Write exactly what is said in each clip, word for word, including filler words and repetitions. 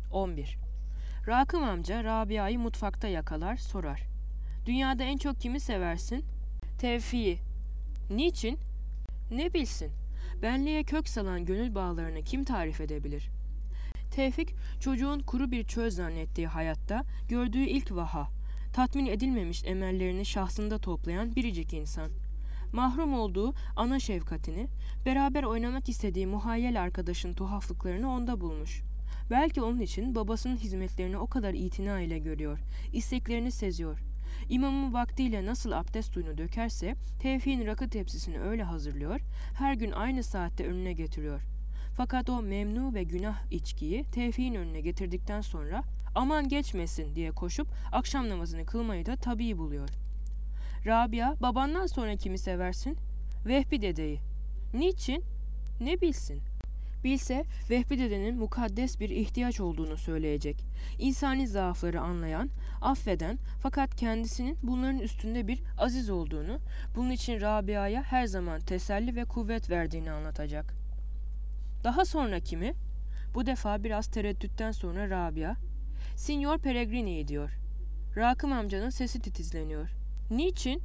on bir. Rakım amca Rabia'yı mutfakta yakalar, sorar. Dünyada en çok kimi seversin? Tevfik'i. Niçin? Ne bilsin? Benliğe kök salan gönül bağlarını kim tarif edebilir? Tevfik, çocuğun kuru bir çöl zannettiği hayatta gördüğü ilk vaha, tatmin edilmemiş emellerini şahsında toplayan biricik insan. Mahrum olduğu ana şefkatini, beraber oynamak istediği muhayyel arkadaşın tuhaflıklarını onda bulmuş. Belki onun için babasının hizmetlerini o kadar itina ile görüyor, isteklerini seziyor. İmamın vaktiyle nasıl abdest suyunu dökerse, Tevfik'in rakı tepsisini öyle hazırlıyor, her gün aynı saatte önüne getiriyor. Fakat o memnu ve günah içkiyi Tevfik'in önüne getirdikten sonra aman geçmesin diye koşup akşam namazını kılmayı da tabii buluyor. Rabia, babandan sonra kimi seversin? Vehbi dedeyi. Niçin? Ne bilsin? Bilse Vehbi dedenin mukaddes bir ihtiyaç olduğunu söyleyecek. İnsani zaafları anlayan, affeden fakat kendisinin bunların üstünde bir aziz olduğunu, bunun için Rabia'ya her zaman teselli ve kuvvet verdiğini anlatacak. Daha sonra kimi? Bu defa biraz tereddütten sonra Rabia, Signor Peregrini'yi diyor. Rakım amcanın sesi titizleniyor. Niçin?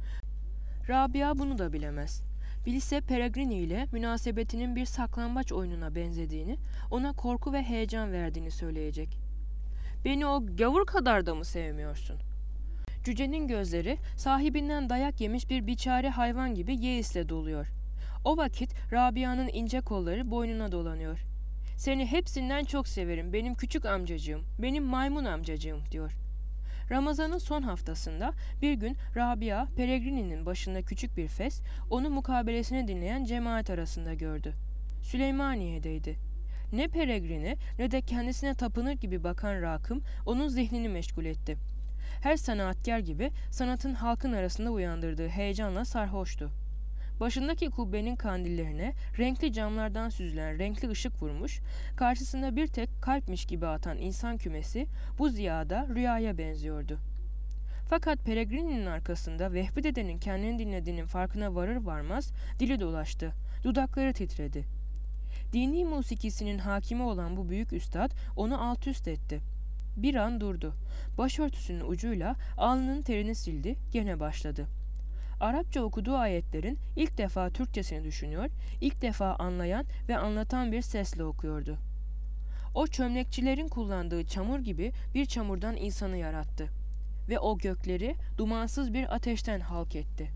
Rabia bunu da bilemez. Bilse Peregrini ile münasebetinin bir saklambaç oyununa benzediğini, ona korku ve heyecan verdiğini söyleyecek. Beni o gavur kadar da mı sevmiyorsun? Cücenin gözleri sahibinden dayak yemiş bir biçare hayvan gibi yeisle doluyor. O vakit Rabia'nın ince kolları boynuna dolanıyor. Seni hepsinden çok severim benim küçük amcacığım, benim maymun amcacığım diyor. Ramazan'ın son haftasında bir gün Rabia, Peregrini'nin başında küçük bir fes, onu mukabelesini dinleyen cemaat arasında gördü. Süleymaniye'deydi. Ne Peregrini ne de kendisine tapınır gibi bakan Rakım onun zihnini meşgul etti. Her sanatkar gibi sanatın halkın arasında uyandırdığı heyecanla sarhoştu. Başındaki kubbenin kandillerine renkli camlardan süzülen renkli ışık vurmuş, karşısında bir tek kalpmiş gibi atan insan kümesi bu ziyada rüyaya benziyordu. Fakat Peregrini'nin arkasında Vehbi dedenin kendini dinlediğinin farkına varır varmaz dili dolaştı, dudakları titredi. Dini musikisinin hakimi olan bu büyük üstad onu alt üst etti. Bir an durdu. Başörtüsünün ucuyla alnının terini sildi, gene başladı. Arapça okuduğu ayetlerin ilk defa Türkçesini düşünüyor, ilk defa anlayan ve anlatan bir sesle okuyordu. O çömlekçilerin kullandığı çamur gibi bir çamurdan insanı yarattı ve o gökleri dumansız bir ateşten halk etti.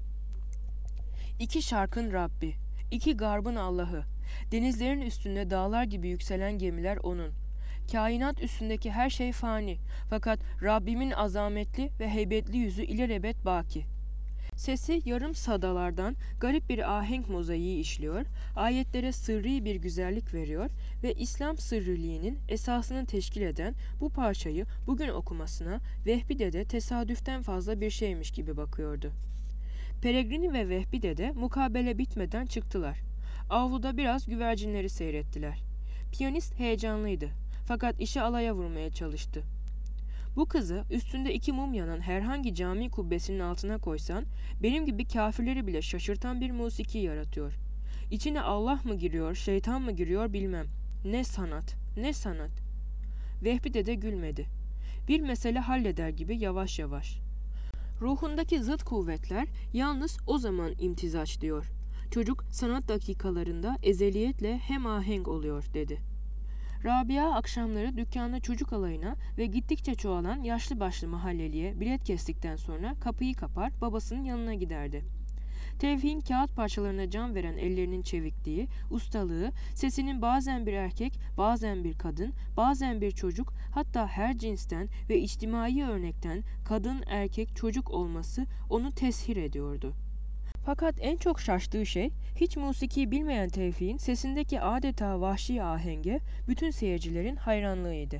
İki şarkın Rabbi, iki garbın Allah'ı, denizlerin üstünde dağlar gibi yükselen gemiler onun. Kainat üstündeki her şey fani, fakat Rabbimin azametli ve heybetli yüzü ilelebet baki. Sesi yarım sadalardan garip bir ahenk mozaiği işliyor, ayetlere sırrı bir güzellik veriyor ve İslam sırriliğinin esasını teşkil eden bu parçayı bugün okumasına Vehbi Dede tesadüften fazla bir şeymiş gibi bakıyordu. Peregrini ve Vehbi Dede mukabele bitmeden çıktılar. Avluda biraz güvercinleri seyrettiler. Piyanist heyecanlıydı fakat işi alaya vurmaya çalıştı. Bu kızı üstünde iki mum yanan herhangi cami kubbesinin altına koysan, benim gibi kafirleri bile şaşırtan bir musiki yaratıyor. İçine Allah mı giriyor, şeytan mı giriyor bilmem. Ne sanat, ne sanat. Vehbi Dede gülmedi. Bir mesele halleder gibi yavaş yavaş. Ruhundaki zıt kuvvetler yalnız o zaman imtizaç diyor. Çocuk sanat dakikalarında ezeliyetle hemahenk oluyor dedi. Rabia akşamları dükkanda çocuk alayına ve gittikçe çoğalan yaşlı başlı mahalleliye bilet kestikten sonra kapıyı kapar babasının yanına giderdi. Tevfik'in kağıt parçalarına can veren ellerinin çevikliği, ustalığı, sesinin bazen bir erkek, bazen bir kadın, bazen bir çocuk, hatta her cinsten ve içtimai örnekten kadın, erkek, çocuk olması onu teshir ediyordu. Fakat en çok şaştığı şey, hiç musiki bilmeyen Tevfik'in sesindeki adeta vahşi ahenge bütün seyircilerin hayranlığıydı.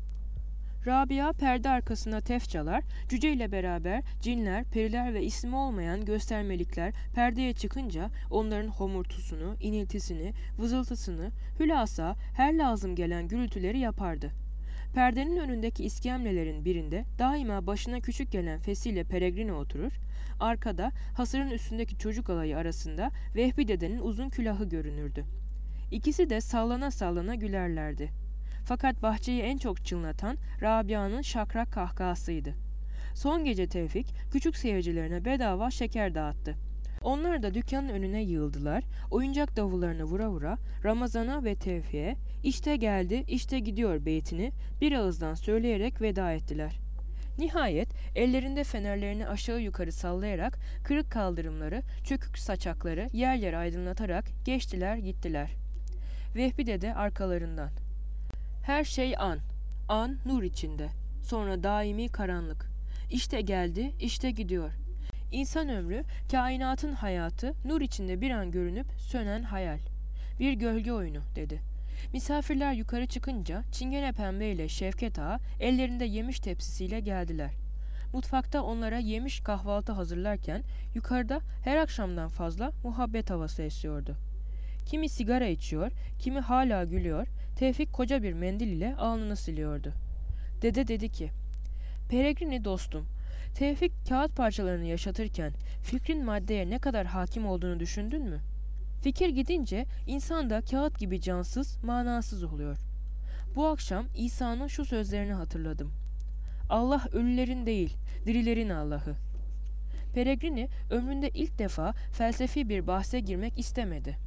Rabia perde arkasında tef çalar, cüce ile beraber cinler, periler ve ismi olmayan göstermelikler perdeye çıkınca onların homurtusunu, iniltisini, vızıltısını, hülasa her lazım gelen gürültüleri yapardı. Perdenin önündeki iskemlelerin birinde daima başına küçük gelen fesiyle Peregrini oturur, arkada hasırın üstündeki çocuk alayı arasında Vehbi dedenin uzun külahı görünürdü. İkisi de sallana sallana gülerlerdi. Fakat bahçeyi en çok çınlatan Rabia'nın şakrak kahkahasıydı. Son gece Tevfik küçük seyircilerine bedava şeker dağıttı. Onlar da dükkanın önüne yığıldılar, oyuncak davullarını vura vura Ramazan'a ve Tevfik'e işte geldi, işte gidiyor beytini bir ağızdan söyleyerek veda ettiler. Nihayet ellerinde fenerlerini aşağı yukarı sallayarak kırık kaldırımları, çökük saçakları yer yer aydınlatarak geçtiler gittiler. Vehbi Dede arkalarından. Her şey an, an nur içinde, sonra daimi karanlık. İşte geldi, işte gidiyor. İnsan ömrü, kainatın hayatı, nur içinde bir an görünüp sönen hayal. Bir gölge oyunu dedi. Misafirler yukarı çıkınca Çingene Pembe ile Şevket Ağa ellerinde yemiş tepsisiyle geldiler. Mutfakta onlara yemiş kahvaltı hazırlarken yukarıda her akşamdan fazla muhabbet havası esiyordu. Kimi sigara içiyor, kimi hala gülüyor, Tevfik koca bir mendil ile alnını siliyordu. Dede dedi ki, "Peregrini dostum, Tevfik kağıt parçalarını yaşatırken fikrin maddeye ne kadar hakim olduğunu düşündün mü? Fikir gidince insan da kağıt gibi cansız, manasız oluyor. Bu akşam İsa'nın şu sözlerini hatırladım. Allah ölülerin değil, dirilerin Allah'ı." Peregrini ömründe ilk defa felsefi bir bahse girmek istemedi.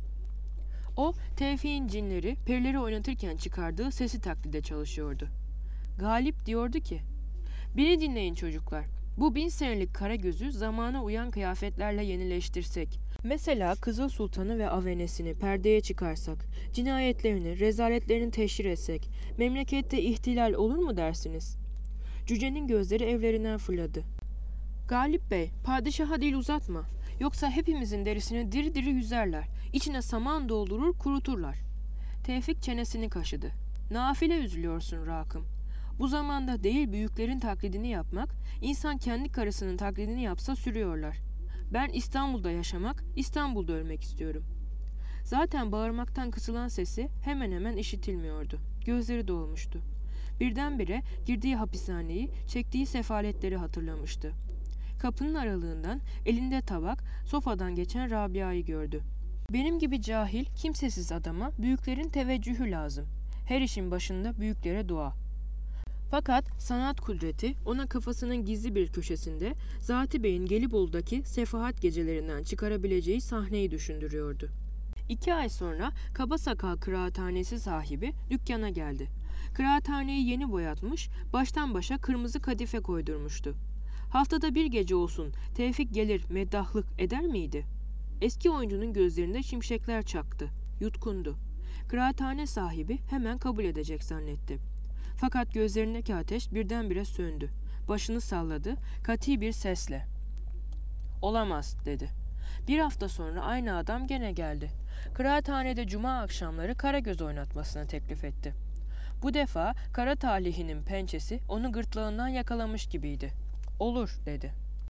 O, Tevfik'in cinleri, perileri oynatırken çıkardığı sesi taklide çalışıyordu. Galip diyordu ki, "Beni dinleyin çocuklar. Bu bin senelik kara gözü zamana uyan kıyafetlerle yenileştirsek, mesela Kızıl Sultan'ı ve avenesini perdeye çıkarsak, cinayetlerini, rezaletlerini teşhir etsek, memlekette ihtilal olur mu dersiniz?" Cücenin gözleri evlerinden fırladı. "Galip Bey, padişaha dil uzatma. Yoksa hepimizin derisini diri diri yüzerler. İçine saman doldurur, kuruturlar." Tevfik çenesini kaşıdı. "Nafile üzülüyorsun Rakım. Bu zamanda değil büyüklerin taklidini yapmak, insan kendi karısının taklidini yapsa sürüyorlar. Ben İstanbul'da yaşamak, İstanbul'da ölmek istiyorum." Zaten bağırmaktan kısılan sesi hemen hemen işitilmiyordu. Gözleri dolmuştu. Birdenbire girdiği hapishaneyi, çektiği sefaletleri hatırlamıştı. Kapının aralığından elinde tabak, sofadan geçen Rabia'yı gördü. Benim gibi cahil, kimsesiz adama büyüklerin teveccühü lazım. Her işin başında büyüklere dua. Fakat sanat kudreti ona kafasının gizli bir köşesinde Zati Bey'in Gelibolu'daki sefahat gecelerinden çıkarabileceği sahneyi düşündürüyordu. İki ay sonra Kaba Sakal Kıraathanesi sahibi dükkana geldi. Kıraathaneyi yeni boyatmış, baştan başa kırmızı kadife koydurmuştu. Haftada bir gece olsun Tevfik gelir meddahlık eder miydi? Eski oyuncunun gözlerinde şimşekler çaktı. Yutkundu. Kıraathane sahibi hemen kabul edecek zannetti. Fakat gözlerindeki ateş birdenbire söndü. Başını salladı, kati bir sesle. "Olamaz," dedi. Bir hafta sonra aynı adam gene geldi. Kıraathanede cuma akşamları Karagöz oynatmasını teklif etti. Bu defa kara talihinin pençesi onu gırtlağından yakalamış gibiydi. "Olur," dedi.